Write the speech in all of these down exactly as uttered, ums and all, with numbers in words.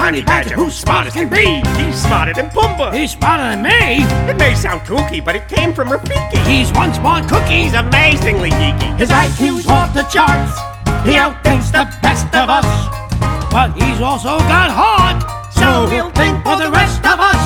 Honey Badger, who's smart as can be. He's smarter than Pumbaa. He's smarter than me. It may sound kooky, but it came from Rafiki. He's one smart cookie. He's amazingly geeky. His I Q's off the charts. He outthinks the best of us. But he's also got heart, so he'll think for the rest of us.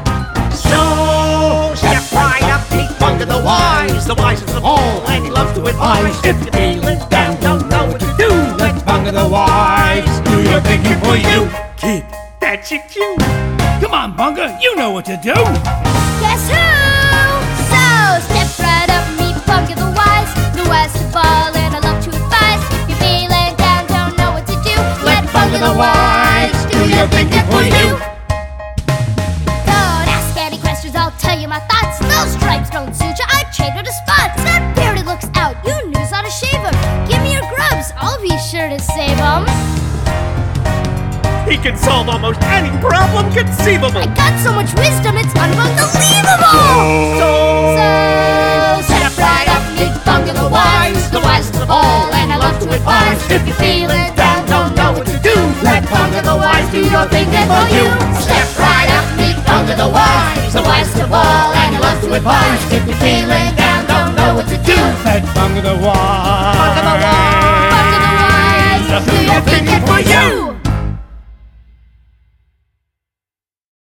So, step right up, meet Bunga the Wise, the wisest of all, and he loves to advise. If you're feeling down, don't know what to do, let Bunga the Wise do your thinking for you. Kid, that's your cue. Come on, Bunga, you know what to do. Guess who? So, step right up, meet Bunga the Wise, the wisest of all, and I love to advise. If you're feeling down, don't know what to do, let Bunga the Wise do your thinking for you. Don't ask any questions, I'll tell you my thoughts. Those stripes don't suit you, I've changed her to spots. That beard looks out, you knows how to shave him. Give me your grubs, I'll be sure to save them. He can solve almost any problem conceivable. I got so much wisdom, it's unbelievable. So, So, step right up, meet Bunga the Wise, the wisest of all, and I love to advise. If you're feeling down, don't know what to do, let Bunga the Wise do your thinking for you. Step right up, meet Bunga the Wise, the wisest of all, and I love to advise. If you're feeling down, don't know what to do, Let Bunga the Wise